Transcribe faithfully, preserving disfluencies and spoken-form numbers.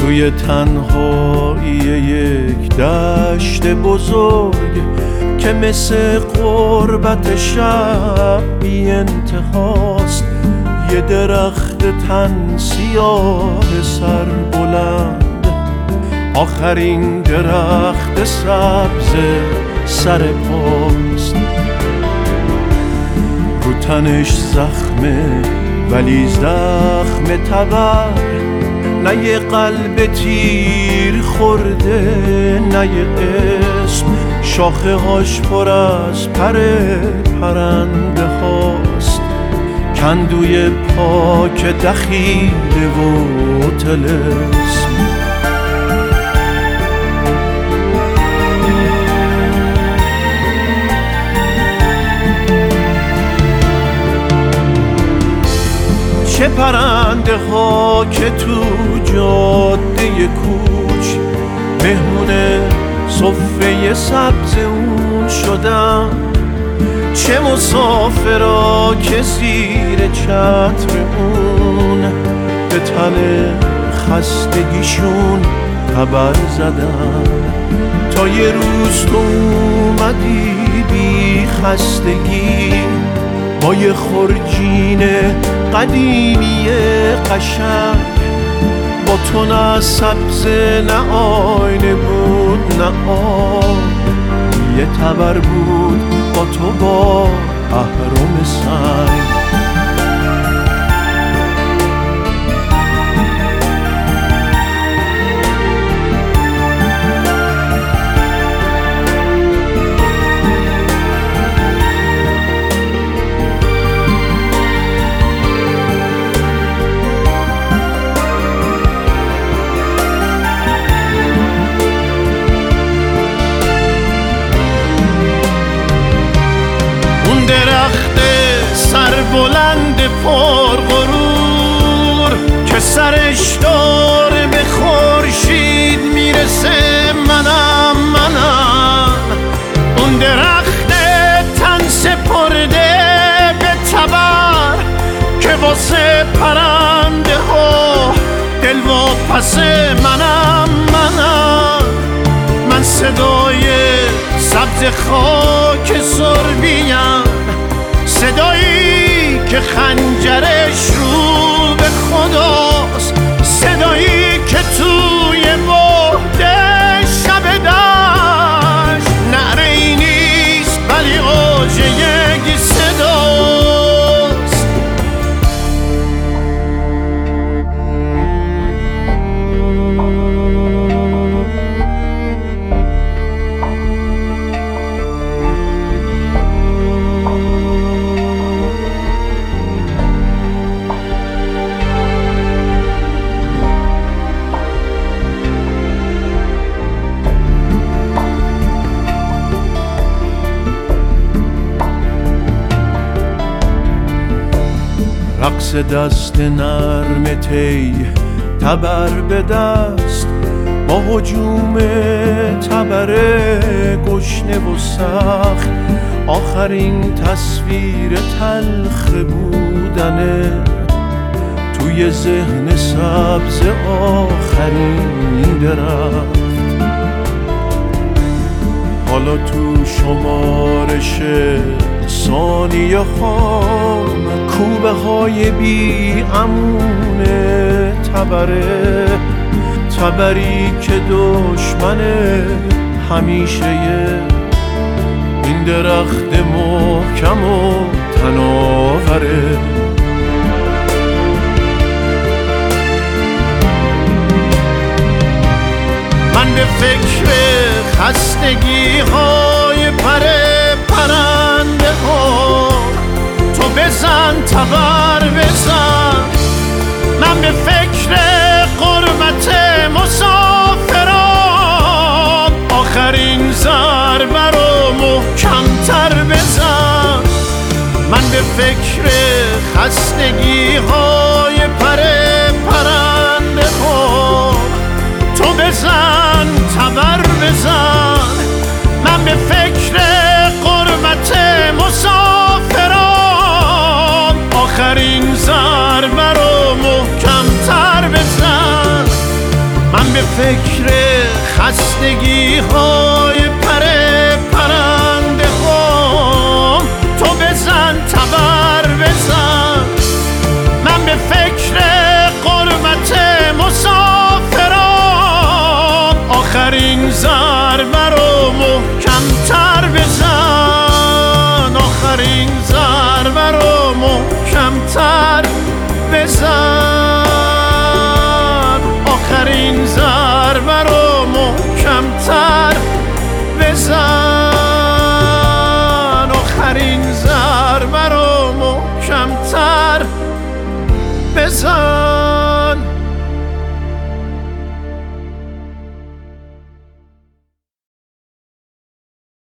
توی تنهایی یک دشت بزرگ که مثل غربت شب بی انتهاست، یه درخت تن سیاه سر بلند، آخرین درخت سبز سر پاست. رو تنش زخمه ولی زخم تبر، نه یه قلب تیر خورده نه یه اسم، شاخه هاش پر از پر پرنده هاست، کندوی پاک دخیله و طلسم. چه پرنده ها که تو جاده کوچ مهمون صفه سبز اون شدن، چه مسافرا که زیر چتر اون به تن خستگیشون خبر زدن. تا یه روز تو اومدی بی خستگی با یه خرجین قدیمی قشنگ، با تو نه سبز نه آینه بود نه آب، یه تبر بود با تو با اهرم سنگ. درخت سر بلند پر غرور که سرش داره به خورشید میرسه، منم منم اون درخت تن سپرده به تبر که واسه پرنده ها دل واپس، منم منم من صدای سبز خاک سربیم، صدایی که خنجرش رو به خداست، صدایی که توی بعد شب دشت نعره ای نیست ولی اوج یک صداست. رقص دست نرم تی تبر به دست، با هجوم تبر گشنه و سخت، آخرین تصویر تلخ بودنه توی ذهن سبز آخرین درخت. حالا تو شمارش ثانیه هام کوبه های بی امونه تبره، تبری که دشمن همیشه این درخت محکم و تناوره. من به فکر خستگی های پر پرنده ها، تو بزن تبر بزن، من به فکر غربت مسافران، آخرین ضربه رو محکمتر بزن. من به فکر خستگی های پر پرنده ها، تو بزن تبر بزن، من به فکر غربت مسافران، آخرین ضربه رو محکمتر بزن. من فکر خستگی های پر پرنده هم تو بزن تبر بزن. من به فکر غربت مسافران آخرین ضربه رو محکمتر بزن. آخرین ضربه رو محکمتر بزن. آخرین ضربه رو محکمتر بزن. آخرین ضربه رو محکمتر بزن.